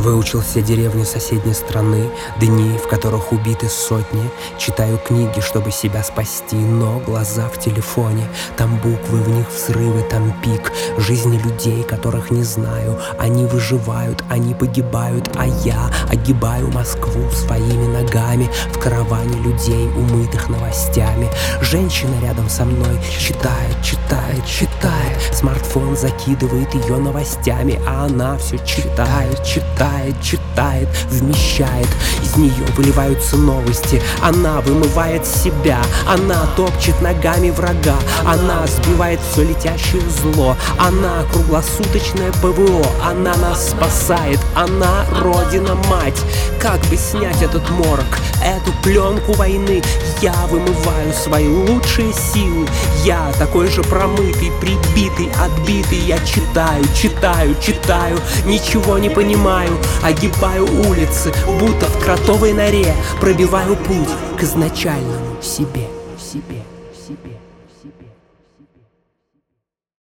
Выучил все деревни соседней страны, дни, в которых убиты сотни. Читаю книги, чтобы себя спасти, но глаза в телефоне. Там буквы, в них взрывы, там пик жизни людей, которых не знаю. Они выживают, они погибают, а я огибаю Москву своими ногами в караване людей, умытых новостями. Женщина рядом со мной читает, читает, читает. Смартфон закидывает ее новостями, а она все читает, читает, читает, вмещает. Из нее выливаются новости. Она вымывает себя, она топчет ногами врага, она сбивает все летящее зло. Она круглосуточное ПВО, она нас спасает, она Родина-мать. Как бы снять этот морок, эту пленку войны? Я вымываю свои лучшие силы. Я такой же промытый, прибитый, отбитый. Я читаю, читаю, читаю, ничего не понимаю. Огибаю улицы, будто в кротовой норе. Пробиваю путь к изначальному себе.